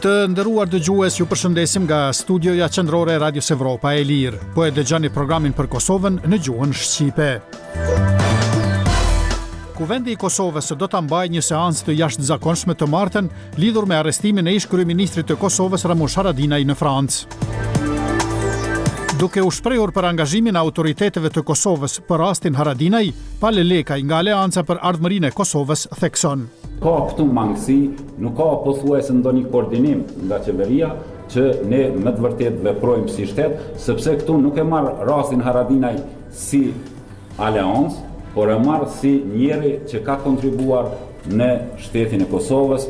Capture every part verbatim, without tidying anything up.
Të nderuar dëgjues, ju përshëndesim nga studioja qendrore e Radios Evropa e Lirë. Po e dëgjoni programin për Kosovën në gjuhën shqipe. Kuvendi i Kosovës do ta mbajë një seancë të jashtëzakonshme të martën lidhur me arrestimin e ish kryeministrit të Kosovës Ramush Haradinaj në Francë. Duke u shprehur për angazhimin e autoriteteve të Kosovës për rastin Haradinaj, Pale Lekaj nga Aleanca për Ardhmërinë e Kosovës thekson: Ka këtu mangësi, nuk ka pothuajse ndonjë koordinim nga qeveria që ne me të vërtetë veprojmë si shtet, sepse këtu nuk e marr rastin Haradinaj si aleancë, por e marr si njeri që ka kontribuar në shtetin e Kosovës.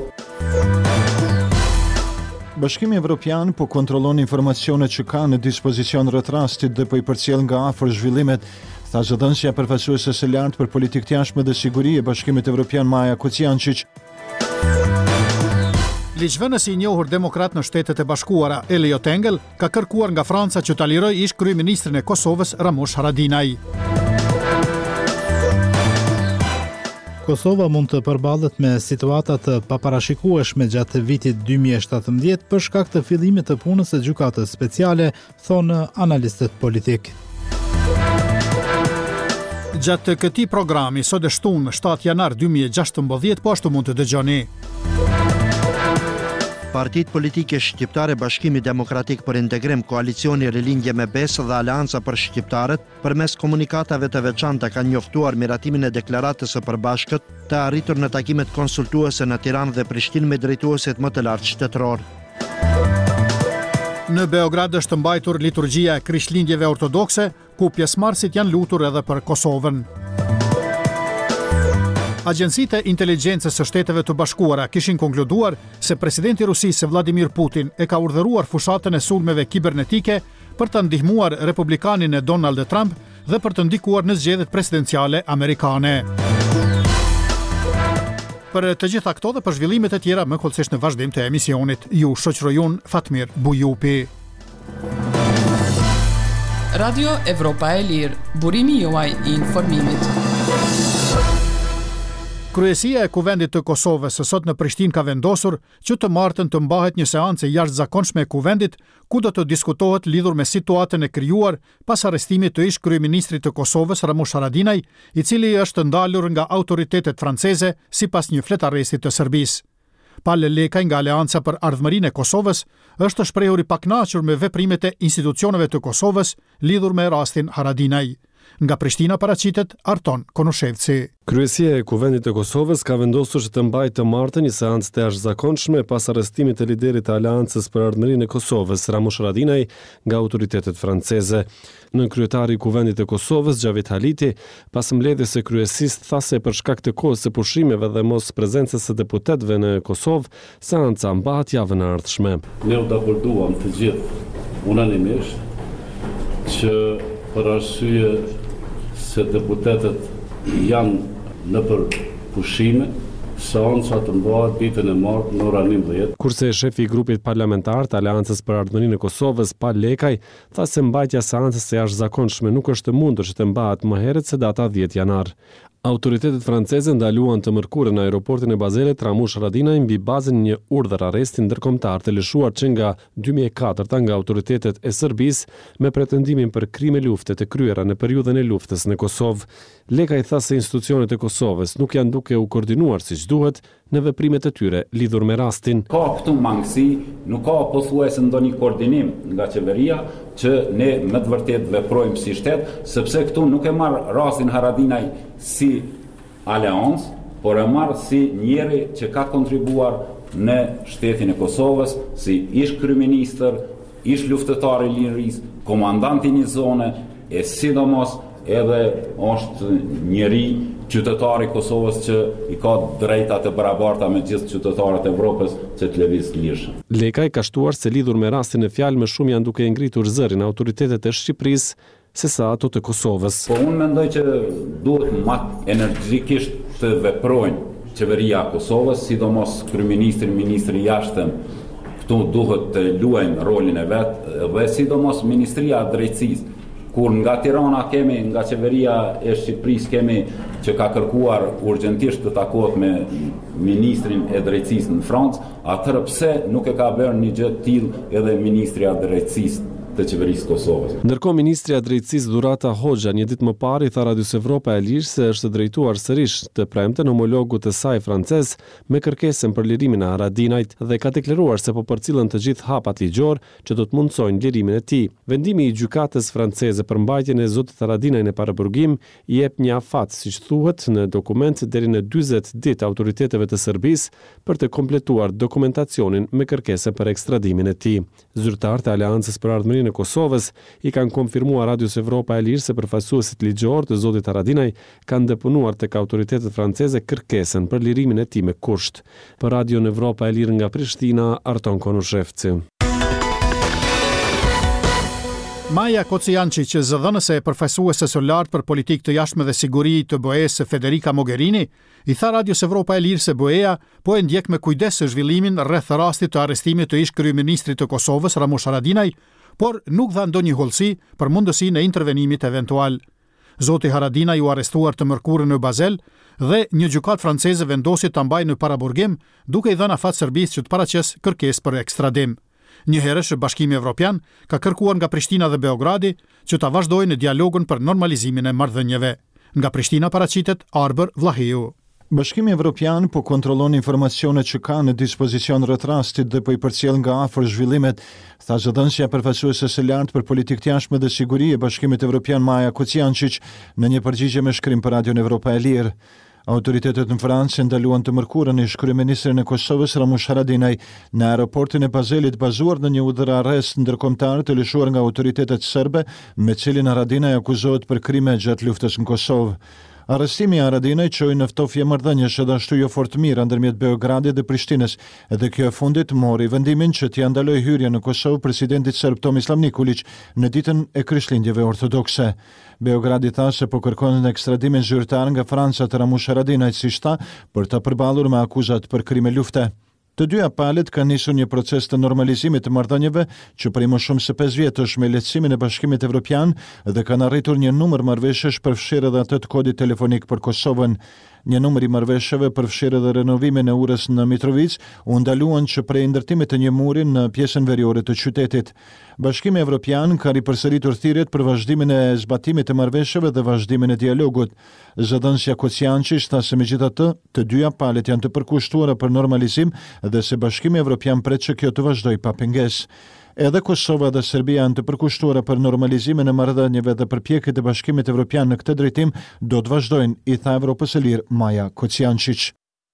Bashkimi Evropian po kontrollon informacionet që ka në dispozicion rreth rastit dhe po i përcjell nga afër zhvillimet, tha zëdhënësja përfaqësuese së lartë për politikë të jashtme dhe siguri e Bashkimit Evropian Maja Kociančić. Ligjvënësi i njohur demokrat në Shtetet e Bashkuara, Elliot Engel, ka kërkuar nga Franca që ta lirojë ish kryeministrin e Kosovës Ramush Haradinaj. Kosova mund të përballet me situata të paparashikueshme gjatë vitit dy mijë e shtatëmbëdhjetë për shkak të fillimit të punës së gjykatës speciale, thonë analistët politik. Gjatë këtij programi sot e shtunë shtatë janar dy mijë e gjashtëmbëdhjetë po ashtu mund të dëgjoni. Partitë politike shqiptare, Bashkimi Demokratik për Integrim, Koalicioni Rilindje me Besë dhe Aleanca për Shqiptarët, përmes komunikatave të veçanta kanë njoftuar miratimin e deklaratës së përbashkët të arritur në takimet konsultuese në Tiranë dhe Prishtinë me drejtuesit më të lartë shtetëror. Në Beograd është mbajtur liturgjia e Krishtlindjeve ortodokse, ku pjesëmarrësit janë lutur edhe për Kosovën. Agjencitë e inteligjencës së Shteteve të Bashkuara kishin konkluduar se presidenti i Rusisë Vladimir Putin e ka urdhëruar fushatën e sulmeve kibernetike për të ndihmuar republikanin e Donald Trump dhe për të ndikuar në zgjedhjet presidenciale amerikane. Për të gjitha këto dhe për zhvillimet e tjera më kollësisht në vazhdim të emisionit, ju shoqëroj unë Fatmir Bujupi. Radio Evropa e Lirë, burimi juaj i informimit. Kryesia e Kuvendit të Kosovës sot në Prishtinë ka vendosur që të martën të mbahet një seancë jashtëzakonshme e Kuvendit, ku do të diskutohet lidhur me situatën e krijuar pas arrestimit të ish kryeministrit të Kosovës Ramush Haradinaj, i cili është ndalur nga autoritetet franceze sipas një fletaresti të Serbisë. Pale Lekaj nga Aleanca për Ardhmërinë e Kosovës është shprehur i pakënaqur me veprimet e institucioneve të Kosovës lidhur me rastin Haradinaj. Nga Prishtina paraqitet Arton Konushevci. Kryesia e Kuvendit të Kosovës ka vendosur që të mbajë të martën një seancë të jashtëzakonshme pas arrestimit të liderit të Aleancës për Ardhmërinë e Kosovës, Ramush Haradinaj, nga autoritetet franceze. Nën kryetari i Kuvendit të Kosovës, Xhavit Haliti, pas mbledhjes së kryesisë, tha se për shkak të kohës së pushimeve dhe mos prezencës së deputetëve në Kosovë, seanca mbahet javën e ardhshme. Ne u dakorduam të gjithë unanimisht që për arsye se deputetët janë në për pushime, seanca të mbahet ditën e martë në orën njëmbëdhjetë. Kurse shefi i grupit parlamentar të Aleancës për Ardhmërinë e Kosovës, Pale Lekaj, tha se mbajtja e seancës së jashtëzakonshme nuk është e mundur që të mbahet më herët se data dhjetë janar. Autoritetet franceze ndaluan të mërkurën në aeroportin e Bazelit Ramush Haradinaj mbi bazën një urdhër arresti ndërkombëtar të lëshuar që nga dy mijë e katërt nga autoritetet e Serbisë me pretendimin për krime lufte të kryera në periudhën e luftës në Kosovë. Lekaj tha se institucionet e Kosovës nuk janë duke u koordinuar siç duhet në veprimet e tyre lidhur me rastin. Ka këtu mangësi, nuk ka pothuajse ndonjë koordinim nga qeveria që ne me të vërtetë veprojmë si shtet, sepse këtu nuk e marr rastin Haradinaj si aleancë, por e marr si njeri që ka kontribuar në shtetin e Kosovës, si ish kryeministër, ish luftëtar i lirisë, komandant i një zone, e sidomos edhe është njeri qytetari i Kosovës që i ka drejta të barabarta me gjithë qytetarët e Evropës që të lëviz lirshëm. Lekaj ka shtuar se lidhur me rastin e fjalë më shumë janë duke ngritur zërin autoritetet e Shqipërisë sesa ato të Kosovës. Po unë mendoj që duhet më energjikisht të veprojnë qeveria e Kosovës, sidomos kryeministri, ministri i jashtëm, këtu duhet të luajnë rolin e vet, dhe sidomos Ministria e Drejtësisë, kur nga Tirana kemi, nga qeveria e Shqipërisë kemi që ka kërkuar urgjentisht të takohet me ministrin e drejtësisë në Francë, atëherë pse nuk e ka bërë një gjë të tillë edhe ministri i drejtësisë të qeverisë Kosovës. Ndërkohë ministri i drejtësisë Durata Hoxha një ditë më parë i tha Radios Evropa e Lirë se është drejtuar sërish të premten homologut të saj francez me kërkesën për lirimin e Haradinajt dhe ka deklaruar se po përcillen të gjithë hapat ligjor që do të mundsojnë lirimin e tij. Vendimi i gjykatës franceze për mbajtjen e zotit Haradinaj në paraburgim i jep një afat, siç thuhet në dokument, deri në dyzet ditë autoriteteve të Serbisë për të kompletuar dokumentacionin me kërkesën për ekstradimin e tij. Zyrtarët e Aleancës për Ardhmërinë e Kosovës i kanë konfirmuar Radios Evropa e Lirë se përfaqësuesit ligjor të zotit Haradinaj kanë depunuar tek autoritetet franceze kërkesën për lirimin e tij me kusht. Për Radion Evropa e Lirë nga Prishtina, Arton Konushevci. Maja Kocijancic, zëdhënëse e përfaqësuese së lartë për politikë të jashtme dhe siguri të B E-s Federica Mogherini, i tha Radios Evropa e Lirë se B E-a po e ndjek me kujdes zhvillimin rreth rastit të arrestimit të ish kryeministrit të Kosovës Ramush Haradinaj, por nuk dha ndonjë hollësi për mundësinë e intervenimit eventual. Zoti Haradinaj u arrestuar të mërkurën në Bazel dhe një gjykatë franceze vendosi ta mbajë në paraburgim, duke i dhënë afat Serbisë që të paraqes kërkesë për ekstradim. Njëherësh Bashkimi Evropian ka kërkuar nga Prishtina dhe Beogradi që ta vazhdojnë dialogun për normalizimin e marrëdhënieve. Nga Prishtina paraqitet Arber Vlahiu. Bashkimi Evropian po kontrollon informacionet që ka në dispozicion rreth rastit dhe po i përcjell nga afër zhvillimet, tha zëdhënësja përfaqësuese së lartë për politikë të jashtme dhe siguri e Bashkimit Evropian Maja Kocijancic në një përgjigje me shkrim për Radion Evropa e Lirë. Autoritetet në Francë ndaluan të mërkurën ish kryeministrin e Kosovës Ramush Haradinaj në aeroportin e Bazelit, bazuar në një urdhër arrest ndërkombëtar të lëshuar nga autoritetet serbe, me cilin Haradinaj akuzohet për krime gjatë luftës në Kosovë. Arrestimi i Haradinaj çoi në ftofje marrëdhëniesh edhe ashtu jo fort mirë ndërmjet Beogradit dhe Prishtinës, edhe kjo e fundit mori vendimin që t'i ndaloj hyrjen në Kosovë presidentit serb Tomislav Nikolić në ditën e Krishtlindjeve ortodokse. Beogradi tha se po kërkon ekstradimin zyrtar nga Franca të Ramush Haradinajt, si shta, për të përballur me akuzat për krime lufte. Të dyja palët kanë nisur një proces të normalizimit të marrëdhënieve që prej më shumë se pesë vjetësh me lehtësimin e Bashkimit Evropian dhe kanë arritur një numër marrëveshjesh përfshirë edhe atë të kodit telefonik për Kosovën. Një numër i marrëveshjeve përfshirë edhe renovimin e urës në Mitrovic u ndaluan që prej ndërtimit të një muri në pjesën veriore të qytetit. Bashkimi Evropian ka ripërsëritur thirrjet për vazhdimin e zbatimit të marrëveshjeve dhe vazhdimin e dialogut. Zëdhënësja Kocijancic tha se megjithatë, të dyja palët janë të përkushtuara për normalizim dhe se Bashkimi Evropian pret që kjo të vazhdojë pa pengesë. Edhe Kosova dhe Serbia janë të përkushtuara për normalizimin e marrëdhënieve dhe përpjekjet e Bashkimit Evropian në këtë drejtim do të vazhdojnë, i tha Evropës së Lirë Maja Kocijancic.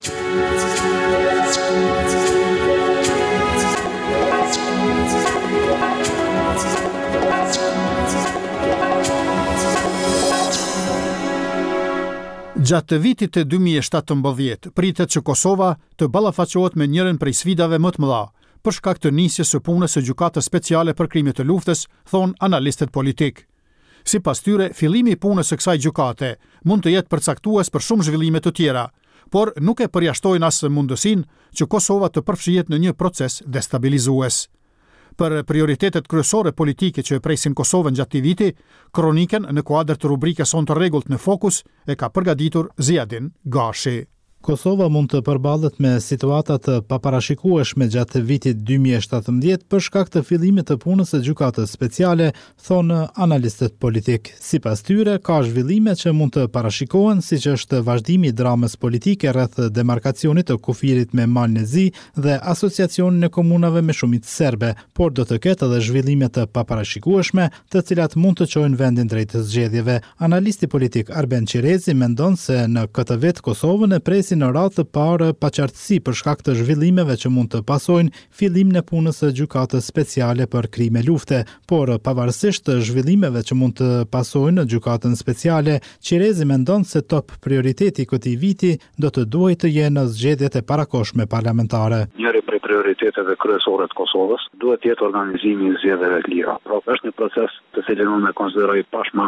Gjatë vitit të dy mijë e shtatëmbëdhjetë, pritet që Kosova të ballafaqohet me njërin prej sfidave më të mëdha, për shkak të nisjes së punës së gjykatës speciale për krime të luftës, thon analistët politik. Sipas tyre, fillimi i punës së kësaj gjykate mund të jetë përcaktues për shumë zhvillime të tjera, por nuk e përjashtojnë as mundësinë që Kosova të përfshihet në një proces destabilizues. Për prioritetet kryesore politike që e presin Kosovën gjatë këtij viti, kroniken në kuadër të rubrikës On të rregullt në Fokus e ka përgatitur Ziadin Gashi. Kosova mund të përballet me situata të paparashikueshme gjatë vitit dy mijë e shtatëmbëdhjetë për shkak të fillimit të punës së gjykatës speciale, thonë analistët politik. Sipas tyre, ka zhvillime që mund të parashikohen, siç është vazhdimi i dramës politike rreth demarkacionit të kufirit me Mal Nezi dhe asociacionin e komunave me shumicë serbe, por do të ketë edhe zhvillime të paparashikueshme, të cilat mund të çojnë vendin drejt zgjedhjeve. Analisti politik Arben Qerezi mendon se në këtë vit Kosovën e presin në radhë të parë paqartësi për shkak të zhvillimeve që mund të pasojnë fillimin e punës së gjykatës speciale për krime lufte, por pavarësisht të zhvillimeve që mund të pasojnë në gjykatën speciale, Qerezi mendon se top prioriteti i këtij viti do të duhet të jenë zgjedhjet e parakohshme parlamentare. Njëri prej prioriteteve kryesore të Kosovës duhet të jetë organizimi i zgjedhjeve të lira. Pra, është një proces të cilin unë e konsideroj pashmangshëm.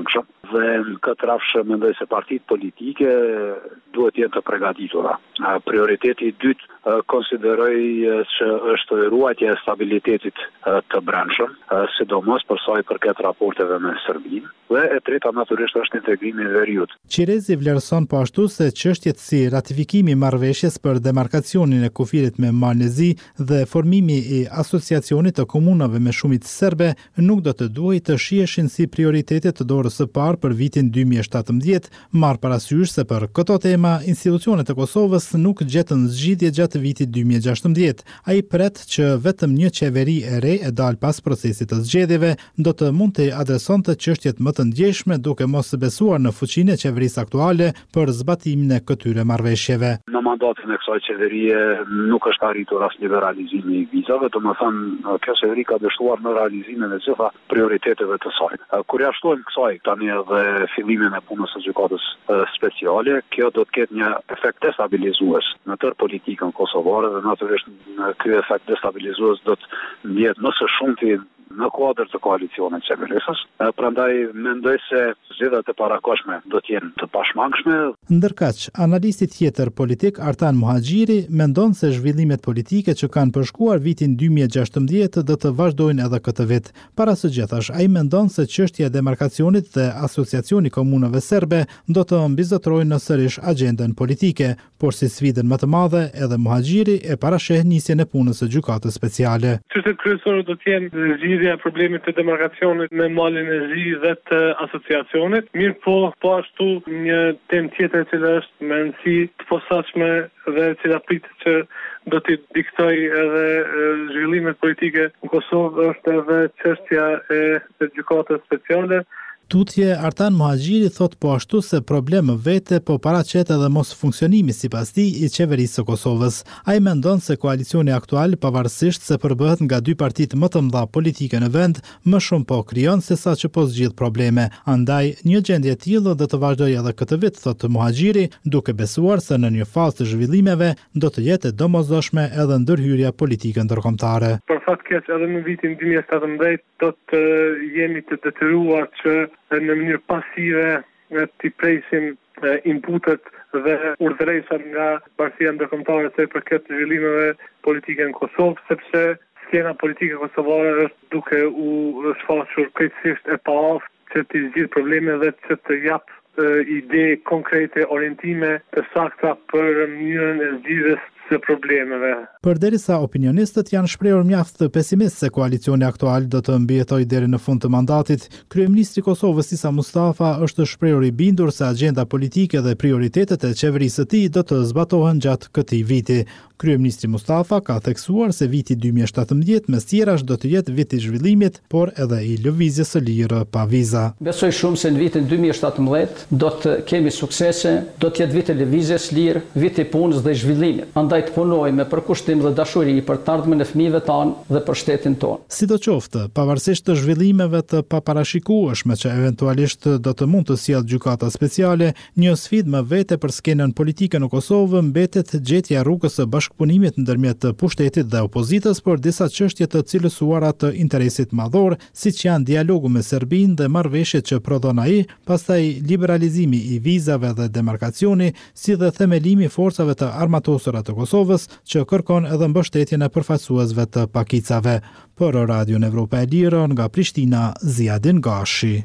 dhe në këtë rrafshë mendoj se partitë politike duhet jenë të përgatitura. Prioriteti i dytë konsideroj që është ruajtja e stabilitetit të brendshëm, sidomos për sa i përket raporteve me Serbinë, dhe e treta natyrisht është integrimi i veriut. Qirezi vlerëson po ashtu se çështjet si ratifikimi i marrëveshjes për demarkacionin e kufirit me Malezi dhe formimi i asociacionit të komunave me shumicë serbe nuk do të duhej të shiheshin si prioritete të dorës së parë për vitin dy mijë e shtatëmbëdhjetë, marr parasysh se për këto tema institucionet e Kosovës nuk gjetën zgjidhje gjatë vitit dy mijë e gjashtëmbëdhjetë. Ai pret që vetëm një qeveri e re e dal pas procesit të zgjedhjeve do të mund të adresonte çështjet më të ndjeshme duke mos besuar në fuqinë e qeverisë aktuale për zbatimin e këtyre marrëveshjeve. Në mandatin e kësaj qeverie nuk është arritur as liberalizimi i vizave, domethënë kjo qeveri ka dështuar në realizimin e gjitha prioriteteve të saj. Kur ja shtojmë kësaj tani edhe fillimin e punës së gjykatës speciale, kjo do të ketë një efekt destabilizues në tërë politikën kosovare dhe natyrisht ky efekt destabilizues do të ndjetë më së shumti në kuadër të koalicionit qeverisës. Prandaj mendoj se zgjedhjet e parakohshme do të jenë të pashmangshme. Ndërkaq, analisti tjetër politik Artan Muhaxhiri mendon se zhvillimet politike që kanë përshkuar vitin dy mijë e gjashtëmbëdhjetë do të vazhdojnë edhe këtë vit. Para së gjithash, ai mendon se çështja e demarkacionit dhe asociacioni komunave serbe do të mbizotrojnë në sërish agjendën politike, por si sfidën më të madhe edhe Muhaxhiri e parasheh nisjen e punës së gjykatës speciale. Çështja kryesore do të jenë zgjidhja e problemit të demarkacionit me malin e zi dhe të asociacionit. Mirë po, po ashtu një temë tjetër që është me rëndësi të posaçme dhe që pritet që do të diktoj edhe zhvillimet politike në Kosovë është edhe çështja e gjykatës speciale. Tutje, Artan Muhaxhiri thot po ashtu se problem vete po paraqet edhe mos funksionimi sipas tij i qeverisë së Kosovës. Ai mendon se koalicioni aktual, pavarësisht se përbëhet nga dy partitë më të mëdha politike në vend, më shumë po krijon se sa që po zgjidh probleme. Andaj, një gjendje e tillë do të vazhdojë edhe këtë vit, thot Muhaxhiri, duke besuar se në një fazë të zhvillimeve do të jetë domosdoshme edhe ndërhyrja politike ndërkombëtare. Për fat keq edhe në vitin dy mijë e shtatëmbëdhjetë do të jemi të detyruar që në mënyrë pasive të presim inputet dhe urdhëresat nga Bashkia Ndërkombëtare se përket zhvillimeve politike në Kosovë, sepse skena politike kosovare është duke u shfaqur krejtësisht e paaftë që të zgjidhë probleme dhe që të jap ide konkrete, orientime të sakta për mënyrën e zgjidhjes së problemeve. Përderisa opinionistët janë shprehur mjaft pesimist se koalicioni aktual do të mbijetojë deri në fund të mandatit, kryeministri i Kosovës Isa Mustafa është shprehur i bindur se agjenda politike dhe prioritetet e qeverisë së tij do të zbatohen gjatë këtij viti. Kryeministri Mustafa ka theksuar se viti dy mijë e shtatëmbëdhjetë mes tjerash do të jetë viti i zhvillimit, por edhe i lëvizjes së lirë pa viza. Besoj shumë se në vitin dy mijë e shtatëmbëdhjetë do të kemi suksese, do të jetë viti i lëvizjes lirë, viti i punës dhe zhvillimit. Andaj të punojmë me përkushtim dhe dashuri për të ardhmen e fëmijëve tanë dhe për shtetin tonë. Sidoqoftë, pavarësisht të zhvillimeve të paparashikueshme që eventualisht do të mund të sjellë gjykata speciale, një sfidë më vete për skenën politike në Kosovë mbetet gjetja rrugës së bashkëpunimit ndërmjet pushtetit dhe opozitës për disa çështje të cilësuara të interesit madhor, siç janë dialogu me Serbinë dhe marrëveshjet që prodhon ai, pastaj liberalizimi i vizave dhe demarkacioni, si dhe themelimi i forcave të armatosura të Kosovës, që kërkon edhe mbështetjen e përfaqësuesve të pakicave. Për Radion Evropa e Lirë nga Prishtina, Ziadin Gashi.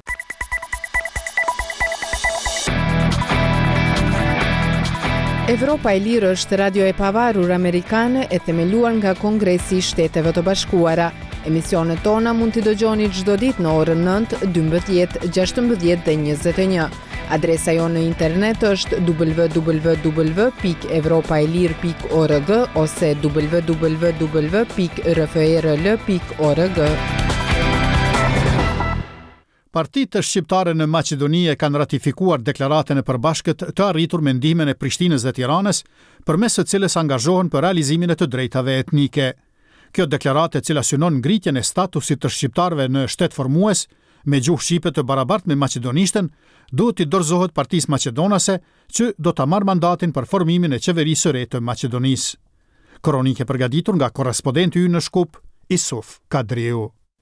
Evropa e Lirë është radio e pavarur amerikane e themeluar nga Kongresi i Shteteve të Bashkuara. Emisionet tona mund t'i dëgjoni çdo ditë në orën nëntë, dymbëdhjetë, gjashtëmbëdhjetë dhe njëzet e një. Adresa jo në internet është w w w pikë evropaelir pikë org ose w w w pikë r f e r l pikë org. Partitë shqiptare në Maqedoni e kanë ratifikuar deklaratën e përbashkët të arritur me ndihmën e Prishtinës dhe Tiranës, përmes së cilës angazhohen për realizimin e të drejtave etnike. Kjo deklaratë, e cila synon ngritjen e statusit të shqiptarëve në shtet formues me gjuhë shqipe të barabartë me maqedonishtën, duhet i dorëzohet Partisë Maqedonase, që do ta marrë mandatin për formimin e qeverisë së re të Maqedonisë. Kronikë e përgatitur nga korrespondenti ynë në Shkup, Isuf Kadriu.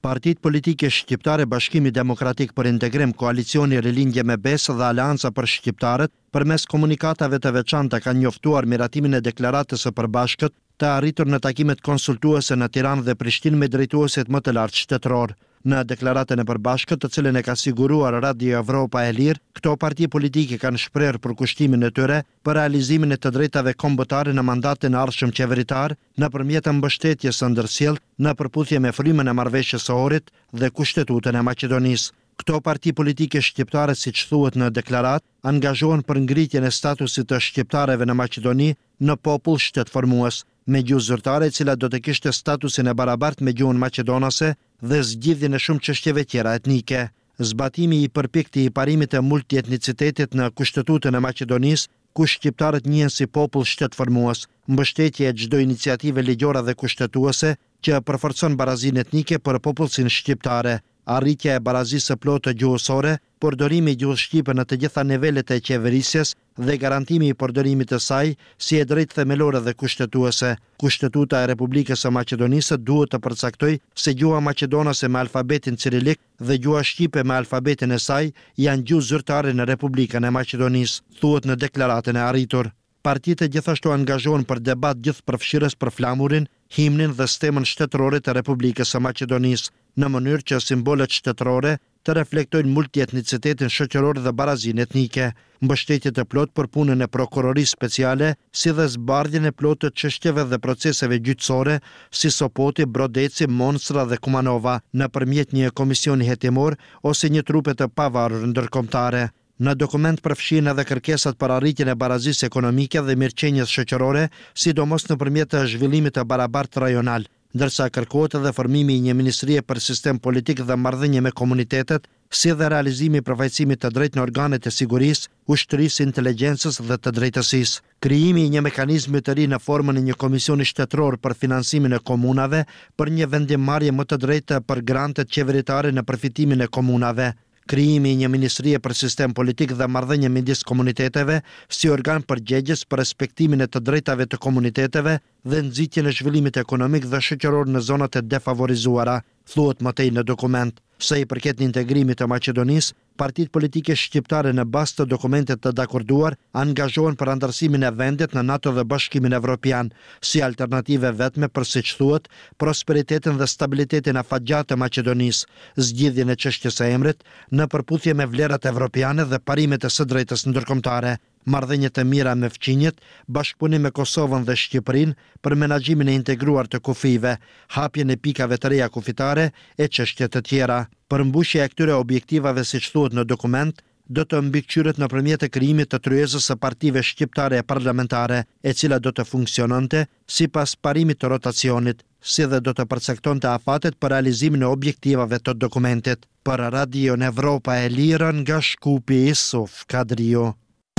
Partitë politike shqiptare Bashkimi Demokratik për Integrim, Koalicioni Rilindje me Besë dhe Aleanca për Shqiptarët, përmes komunikatave të veçanta kanë njoftuar miratimin e deklaratës së përbashkët të arritur në takimet konsultuese në Tiranë dhe Prishtinë me drejtuesit më të lartë shtetëror. Në deklaratën e përbashkët, të cilën e ka siguruar Radio Evropa e Lirë, këto parti politike kanë shprehur përkushtimin e tyre për realizimin e të drejtave kombëtare në mandatin e ardhshëm qeveritar, nëpërmjet mbështetjes së ndërsjellë në përputhje me frymën e marrëveshjes së Ohrit dhe Kushtetutën e Maqedonisë. Këto parti politike shqiptare, siç thuhet në deklaratë, angazhohen për ngritjen e statusit të shqiptarëve në Maqedoni në popull shtetformues, me gjuhë zyrtare e cila do të kishte statusin e barabartë me gjuhën maqedonase dhe zgjidhjen e shumë çështjeve tjera etnike. Zbatimi i përpikti i parimit të multietnicitetit në Kushtetutën e Maqedonisë, ku shqiptarët njihen si popull shtetformues, mbështetje e çdo iniciative ligjore dhe kushtetuese që përforcon barazinë etnike për popullsinë shqiptare, arritja e barazisë së plotë gjuhësore, përdorimi i gjuhës shqipe në të gjitha nivelet e qeverisjes dhe garantimi i përdorimit të saj si e drejtë themelore dhe kushtetuese. Kushtetuta e Republikës së Maqedonisë duhet të përcaktojë se gjuha maqedonase me alfabetin cirilik dhe gjuha shqipe me alfabetin e saj janë gjuhë zyrtare në Republikën e Maqedonisë, thuhet në deklaratën e arritur. Partitë gjithashtu angazhohen për debat gjithëpërfshirës për flamurin, himnin dhe stemën shtetërore të Republikës së Maqedonisë, në mënyrë që simbolet shtetërore të reflektojnë multietnicitetin shoqëror dhe barazinë etnike, mbështetje të plotë për punën e prokurorisë speciale, si dhe zbardhjen e plotë të çështjeve dhe proceseve gjyqësore, si Sopoti, Brodeci, Monstra dhe Kumanova, nëpërmjet një komisioni hetimor ose një trupe të pavarur ndërkombëtare. Në dokument përfshihen edhe kërkesat për arritjen e barazisë ekonomike dhe mirëqenies shoqërore, sidomos nëpërmjet të zhvillimit të barabartë rajonal, ndërsa kërkohet edhe formimi i një ministrie për sistem politik dhe marrëdhënie me komunitetet, si dhe realizimi i përfaqësimit të drejtë në organet e sigurisë, ushtrisë, inteligjencës dhe të drejtësisë. Krijimi i një mekanizmi të ri në formën e një komisioni shtetëror për finansimin e komunave për një vendimmarrje më të drejtë për grantet qeveritare në përfitimin e komunave. Krijimi i një ministrie për sistem politik dhe marrëdhënie midis komuniteteve si organ përgjegjës për respektimin e të drejtave të komuniteteve dhe nxitjen e zhvillimit ekonomik dhe shoqëror në zonat e defavorizuara, thuhet më tej në dokument. Sa i përket integrimit të Maqedonisë, partitë politike shqiptare në bazë të dokumentit të dakorduar angazhohen për anëtarësimin e vendit në NATO dhe Bashkimin Evropian, si alternative vetme për, siç thuhet, prosperitetin dhe stabilitetin afatgjatë të Maqedonisë, zgjidhjen e çështjes së emrit në përputhje me vlerat evropiane dhe parimet e së drejtës ndërkombëtare, marrëdhënie të mira me fqinjet, bashkëpunim me Kosovën dhe Shqipërinë për menaxhimin e integruar të kufive, hapjen e pikave të reja kufitare e çështje të tjera. Përmbushja e këtyre objektivave, siç thuhet në dokument, do të mbikëqyret nëpërmjet të krijimit të tryezës së partive shqiptare e parlamentare, e cila do të funksiononte sipas parimit të rotacionit, si dhe do të përcaktonte afatet për realizimin e objektivave të dokumentit. Për Radio Evropa e Lirë, nga Shkupi, Isuf Kadrio.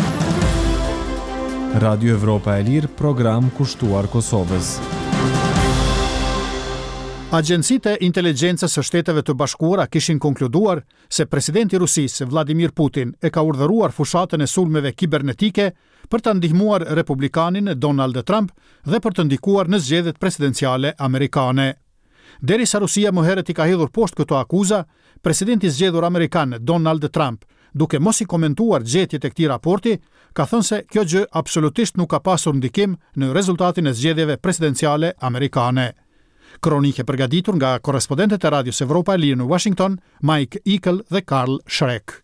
Radio Evropa e Lirë, program kushtuar Kosovës. Agjencitë e inteligjencës së Shteteve të Bashkuara kishin konkluduar se presidenti i Rusisë, Vladimir Putin, e ka urdhëruar fushatën e sulmeve kibernetike për të ndihmuar republikanin Donald Trump dhe për të ndikuar në zgjedhjet presidenciale amerikane. Derisa Rusia më herët i ka hedhur poshtë këto akuza, presidenti i zgjedhur amerikan Donald Trump, duke mos i komentuar gjetjet e këtij raporti, ka thënë se kjo gjë absolutisht nuk ka pasur ndikim në rezultatin e zgjedhjeve presidenciale amerikane. Kronike përgatitur nga korrespondentët e Radios Evropa e Lirë në Washington, Mike Ikel dhe Karl Schreck.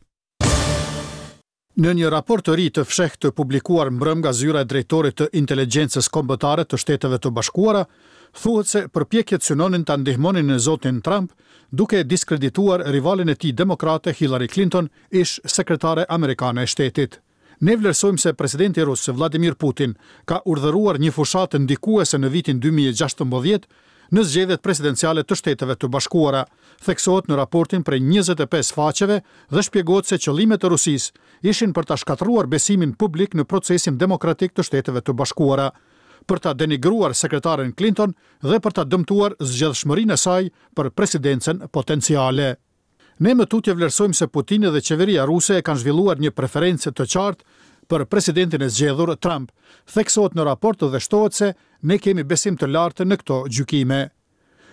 Në një raport të ri të fshehtë të publikuar mbrëm nga zyra e drejtorit të inteligjencës kombëtare të Shteteve të Bashkuara, thuhet se përpjekjet synonin ta ndihmonin në zotin Trump, duke diskredituar rivalin e tij demokrate Hillary Clinton, ish sekretare amerikane e shtetit. Ne vlerësojmë se presidenti rus Vladimir Putin ka urdhëruar një fushatë ndikuese në vitin dy mijë e gjashtëmbëdhjetë në zgjedhjet presidenciale të Shteteve të Bashkuara, theksohet në raportin prej njëzet e pesë faqeve dhe shpjegohet se qëllimet e Rusisë ishin për ta shkatëruar besimin publik në procesin demokratik të Shteteve të Bashkuara, për ta denigruar sekretaren Clinton dhe për ta dëmtuar zgjedhshmërinë e saj për presidencën potenciale. Ne më tutje vlerësojmë se Putini dhe qeveria ruse e kanë zhvilluar një preferencë të qartë për presidentin e zgjedhur Trump, theksohet në raport dhe shtohet se ne kemi besim të lartë në këto gjykime.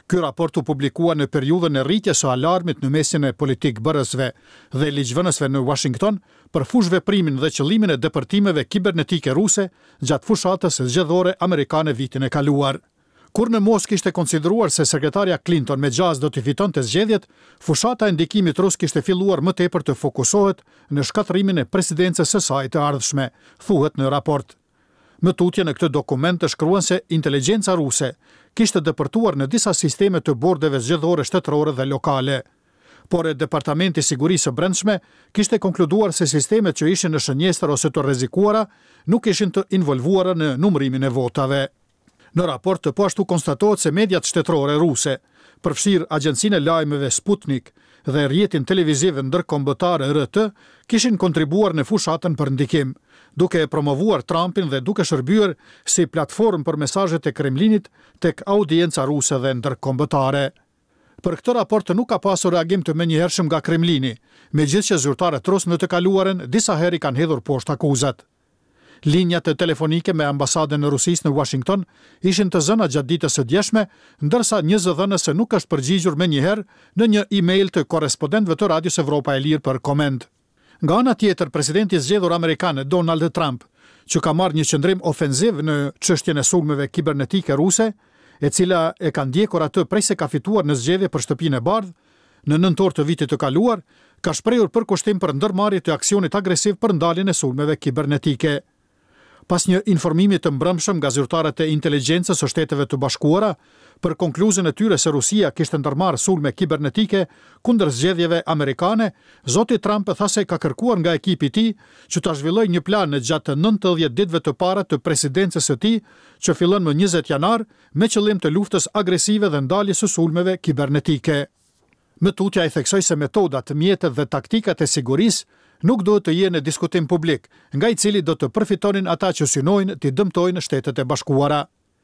Ky raport u publikua në periudhën e rritjes së alarmit në mesin e politik bërësve dhe ligjvënësve në Washington për fush veprimin dhe qëllimin e depërtimeve kibernetike ruse gjatë fushatës zgjedhore amerikane vitin e kaluar. Kur në mos kishte konsideruar se sekretarja Clinton me gjaz do t'i fitonte zgjedhjet, fushata e ndikimit rus kishte filluar më tepër të fokusohet në shkatrimin e presidencës së saj të ardhshme, thuhet në raport. Më tutje në këtë dokument të shkruan se inteligjenca ruse kishte depërtuar në disa sisteme të bordeve zgjedhore shtetërore dhe lokale. Por e Departamenti i Sigurisë së Brendshme kishte konkluduar se sistemet që ishin në shënjestër ose të rrezikuara nuk ishin të involvuara në numërimin e votave. Në raport të po ashtu konstatohet se mediat shtetërore ruse, përfshirë agjencinë e lajmeve Sputnik dhe rrjetin televiziv ndërkombëtar R T, kishin kontribuar në fushatën për ndikim, duke e promovuar Trumpin dhe duke shërbyer si platformë për mesazhet e Kremlinit tek audienca ruse dhe ndërkombëtare. Për këtë raport nuk ka pasur reagim të menjëhershëm nga Kremlini, megjithëse zyrtarët rus në të kaluarën disa herë kanë hedhur poshtë akuzat. Linjat telefonike me ambasadën e Rusisë në Washington ishin të zëna gjatë ditës së djeshme, ndërsa një zëdhënës nuk është përgjigjur menjëherë në një email të korrespondentëve të Radios Evropa e Lirë për koment. Nga ana tjetër, presidenti i zgjedhur amerikan Donald Trump, që ka marrë një qëndrim ofenziv në çështjen e sulmeve kibernetike ruse, e cila e ka ndjekur atë prej se ka fituar në zgjedhje për shtëpinë e bardhë, në nëntor të vitit të kaluar, ka shprehur përkushtim për ndërmarrje të aksionit agresiv për ndaljen e sulmeve kibernetike. Pas një informimi të mbrëmshëm nga zyrtarët e inteligjencës së Shteteve të Bashkuara për konkluzën e tyre se Rusia kishte ndërmarrë sulme kibernetike kundër zgjedhjeve amerikane, zoti Trump tha se ka kërkuar nga ekipi i tij që ta zhvillojë një plan në gjatë nëntëdhjetë ditëve të para të presidencës së tij, që fillon më njëzet janar, me qëllim të luftës agresive dhe ndaljes së sulmeve kibernetike. Më tutja i theksoi se metodat, mjetet dhe taktikat e sigurisë nuk duhet të jenë në diskutim publik, nga i cili do të përfitonin ata që synojnë të dëmtojnë Shtetet e Bashkuara.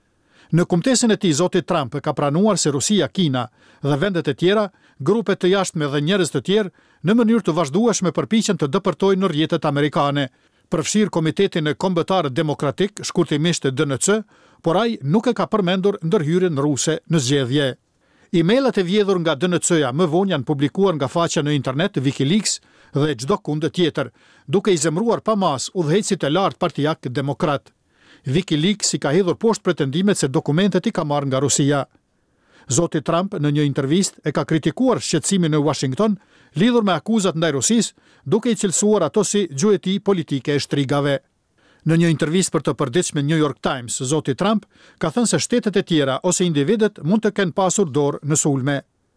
Në kumtesën e tij, zoti Trump ka pranuar se Rusia, Kina dhe vendet e tjera, grupe të jashtme dhe njerëz të tjerë, në mënyrë të vazhdueshme përpiqen të dëpërtojnë në rrjetet amerikane, përfshirë Komitetin Kombëtar Demokratik, shkurtimisht D N C, por ai nuk e ka përmendur ndërhyrjen ruse në zgjedhje. Emailet e vjedhur nga D N C-ja më vonë janë publikuar nga faqja në internet WikiLeaks dhe çdo kundë tjetër, duke i zemruar pamas udhëheqësit e lartë partijak demokrat. WikiLeaks i ka hedhur poshtë pretendimet se dokumentet i ka marrë nga Rusia. Zoti Trump në një intervistë e ka kritikuar shqetësimin në Washington lidhur me akuzat ndaj Rusisë, duke i cilësuar ato si gjueti politike e shtrigave. Në një intervistë për të përditshme New York Times, zoti Trump ka thënë se shtetet e tjera ose individet mund të kenë pasur dorë në sulme.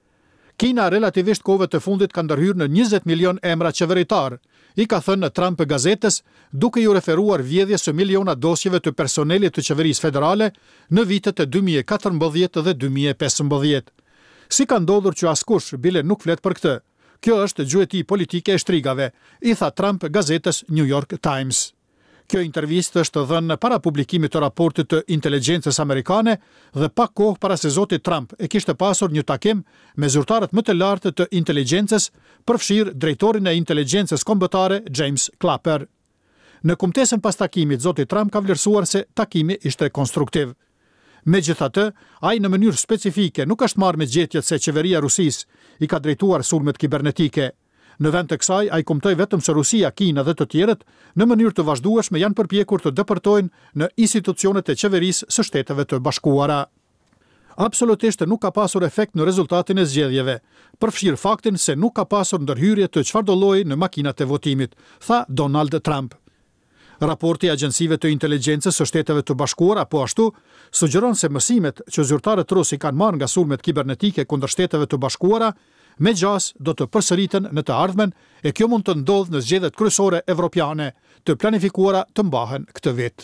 Kina relativisht kohëve të fundit ka ndërhyrë në njëzet milion emra qeveritar, i ka thënë në Trump gazetes, duke ju referuar vjedhjes së miliona dosjeve të personelit të qeverisë federale në vitet e dy mijë e katërmbëdhjetë dhe dy mijë e pesëmbëdhjetë. Si ka ndodhur që askush bile nuk flet për këtë? Kjo është gjueti politike e shtrigave, i tha Trump gazetes New York Times. Kjo intervistë është dhënë para publikimit të raportit të inteligjencës amerikane dhe pak kohë para se zoti Trump e kishte pasur një takim me zyrtarët më të lartë të inteligjencës, përfshirë drejtorin e inteligjencës kombëtare James Clapper. Në kumtesën pas takimit, zoti Trump ka vlerësuar se takimi ishte konstruktiv. Megjithatë, ai në mënyrë specifike nuk është marrë me gjetjet se qeveria e Rusisë i ka drejtuar sulmet kibernetike. Në vend të kësaj, ai kumtoi vetëm se Rusia, Kina dhe të tjerët në mënyrë të vazhdueshme janë përpjekur të dëpërtojnë në institucionet e qeverisë së Shteteve të Bashkuara. Absolutisht nuk ka pasur efekt në rezultatin e zgjedhjeve, përfshirë faktin se nuk ka pasur ndërhyrje të çfarëdo lloji në makinat e votimit, tha Donald Trump. Raporti i agjencive të inteligjencës së Shteteve të Bashkuara po ashtu sugjeron se mësimet që zyrtarët rusë kanë marrë nga sulmet kibernetike kundër Shteteve të Bashkuara me gjas do të përsëriten në të ardhmen, e kjo mund të ndodhë në zgjedhjet kryesore evropiane të planifikuara të mbahen këtë vit.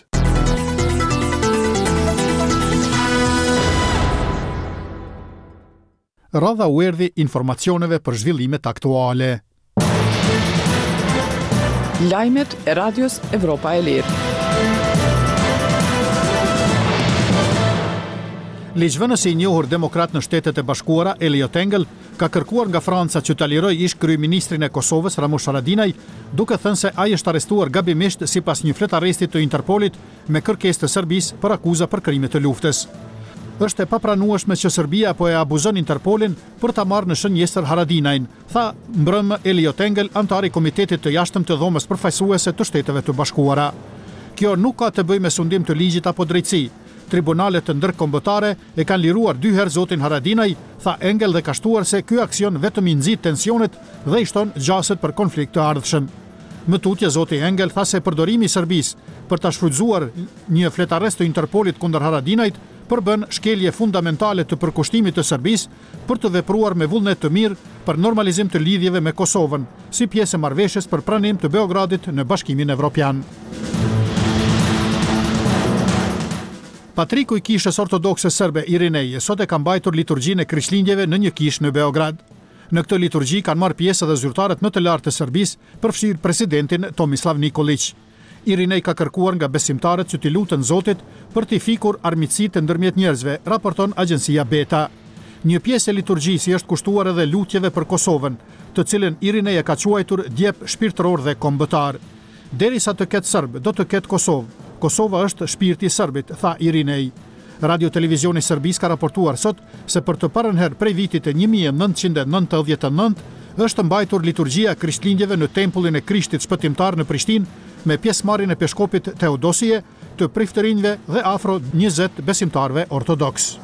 Radha u erdhi informacioneve për zhvillimet aktuale. Lajmet e Radios Evropa e Lirë. Ligjvënësi i njohur demokrat në Shtetet e Bashkuara, Elliot Engel, ka kërkuar nga Franca që ta lirojë ish kryeministrin e Kosovës, Ramush Haradinaj, duke thënë se ai është arrestuar gabimisht sipas një flet arresti të Interpolit me kërkesë të Serbisë për akuza për krime të luftës. Është e papranueshme që Serbia po e abuzon Interpolin për ta marrë në shënjestër Haradinajin, tha mbrëm Elliot Engel, antari i Komitetit të Jashtëm të Dhomës Përfaqësuese të Shteteve të Bashkuara. Kjo nuk ka të bëjë me sundim të ligjit apo drejtësi. Tribunalet të ndërkombëtare e kanë liruar dy herë zotin Haradinaj, tha Engel, dhe ka shtuar se ky aksion vetëm i nxit tensionet dhe i shton gjaset për konflikt të ardhshëm. Më tutje zoti Engel tha se përdorimi i Serbisë për ta shfrytzuar një fletarest të Interpolit kundër Haradinajt përbën shkelje fundamentale të përkushtimit të Serbisë për të vepruar me vullnet të mirë për normalizim të lidhjeve me Kosovën, si pjesë e marrëveshjes për pranim të Beogradit në Bashkimin Evropian. Patriku i kishës ortodokse serbe Irinej sot e ka mbajtur liturgjinë e Krishtlindjeve në një kishë në Beograd. Në këtë liturgji kanë marrë pjesë edhe zyrtarët më të lartë të Serbisë, përfshirë presidentin Tomislav Nikolić. Irinej ka kërkuar nga besimtarët që t'i lutën Zotit për t'i fikur armiqësitë ndërmjet njerëzve, raporton agjencia Beta. Një pjesë e liturgjisë është kushtuar edhe lutjeve për Kosovën, të cilën Irinej e ka quajtur djep shpirtëror dhe kombëtar. Derisa të ketë serb, do të ketë Kosovë. Kosova është shpirti i serbit, tha Irinej. Radio Televizioni i Serbisë ka raportuar sot se për të parën herë prej vitit e një mijë e nëntëqind e nëntëdhjetë e nëntë është mbajtur liturgjia Krishtlindjeve në tempullin e Krishtit shpëtimtar në Prishtinë me pjesëmarrjen e peshkopit Teodosie, të priftërinjve dhe afro njëzet besimtarve ortodoks.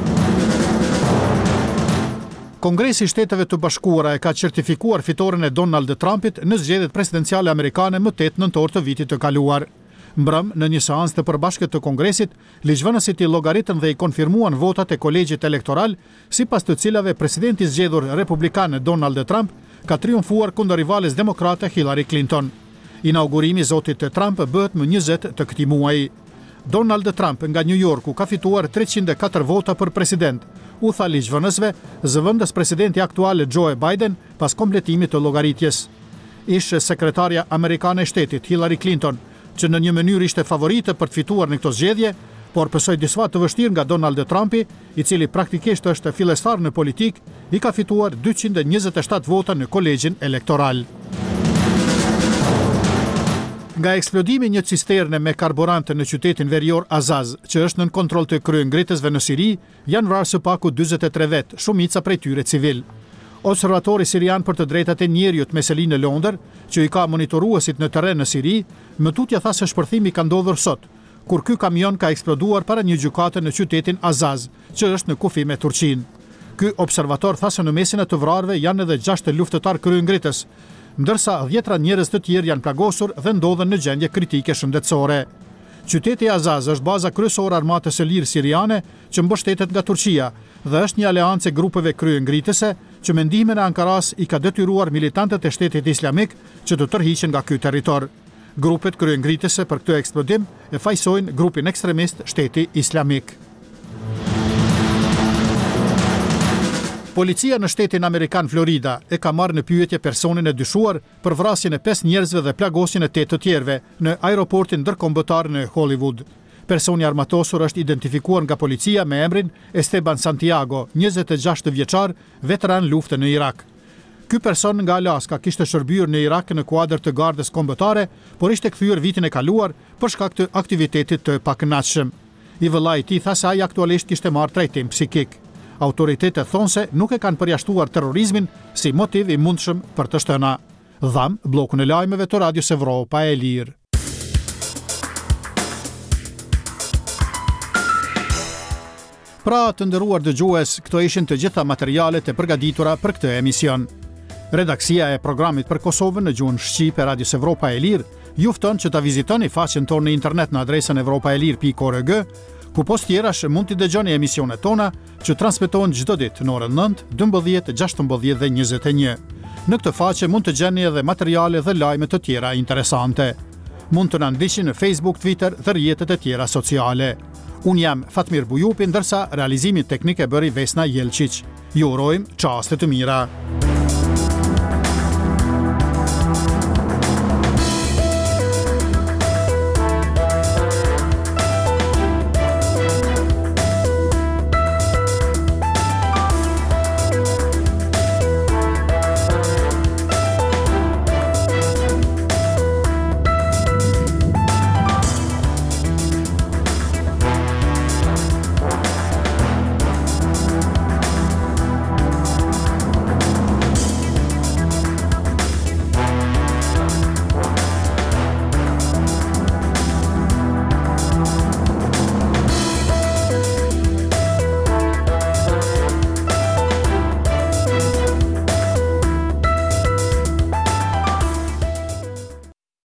Kongresi i Shteteve të Bashkuara e ka certifikuar fitoren e Donald Trumpit në zgjedhjet presidenciale amerikane më tetë nëntor të vitit të kaluar. Mbrëm, në një seancë të përbashkët të Kongresit, ligjvënësit i llogaritën dhe i konfirmuan votat e kolegjit elektoral, sipas të cilave presidenti i zgjedhur republikan Donald Trump ka triumfuar kundër rivales demokrate Hillary Clinton. Inaugurimi i zotit Trump bëhet më njëzet të këtij muaji. Donald Trump nga New Yorku ka fituar treqind e katër vota për president, u tha ligjvënësve, zëvendës presidenti aktual Joe Biden pas kompletimit të llogaritjes. Ish sekretarja amerikane e shtetit Hillary Clinton, që në një mënyrë ishte favorite për të fituar në këto zgjedhje, por pësoj disfa të vështirë nga Donald Trumpi, i cili praktikisht është fillestar në politik, i ka fituar dyqind e njëzet e shtatë vota në kolegjin elektoral. Nga eksplodimi një cisterne me karburant në qytetin verior Azaz, që është nën kontroll të kryengritësve në Siri, janë vrarë së paku dyzet e tre vetë, shumica prej tyre civil. Observatori sirian për të drejtat e njerëzit me seli në Londër, që i ka monitoruesit në terren në Siri, më tutje tha se shpërthimi ka ndodhur sot, kur ky kamion ka eksploduar para një gjykate në qytetin Azaz, që është në kufi me Turqinë. Ky observator tha se në mesin e të vrarëve janë edhe gjashtë luftëtar kryengritës, ndërsa dhjetra njerëz të tjerë janë plagosur dhe ndodhen në gjendje kritike shëndetësore. Qyteti Azaz është baza kryesore armatës së lirë siriane që mbështetet nga Turqia dhe është një aleancë e grupeve kryengritëse që me ndihmën e Ankaras i ka detyruar militantët e Shtetit Islamik që të tërhiqen nga ky territor. Grupet kryengritëse për këtë eksplodim e fajsojnë grupin ekstremist Shteti Islamik. Policia në shtetin amerikan Florida e ka marrë në pyetje personin e dyshuar për vrasjen e pesë njerëzve dhe plagosjen e tetë të tjerëve në aeroportin ndërkombëtar në Hollywood. Personi armatosur është identifikuar nga policia me emrin Esteban Santiago, njëzet e gjashtë vjeçar, veteran lufte në Irak. Ky person nga Alaska kishte shërbyer në Irak në kuadër të gardës kombëtare, por ishte kthyer vitin e kaluar për shkak të aktivitetit të pakënaqshëm. I vëllai i tij tha se ai aktualisht kishte marrë trajtim psikik. Autoritetet thonë se nuk e kanë përjashtuar terrorizmin si motiv i mundshëm për të shtëna. Dham, blokun e lajmeve të Radios Evropa e Lirë. Pra, të nderuar dëgjues, këto ishin të gjitha materialet e përgatitura për këtë emision. Redaksia e programit për Kosovën në gjuhën shqipe e Radios Evropa e Lirë ju fton që ta vizitoni faqen tonë në internet në adresën evropaelir pikë org, ku post tjerash mund t'i dëgjoni emisionet tona që transmetohen çdo ditë në orën nëntë, dymbëdhjetë, gjashtëmbëdhjetë dhe njëzet e një. Në këtë faqe mund të gjeni edhe materiale dhe lajme të tjera interesante. Mund të na ndiqni në Facebook, Twitter dhe rrjetet e tjera sociale. Unë jam Fatmir Bujupi, ndërsa realizimin teknik e bëri Vesna Jelčić. Ju urojmë çaste të mira.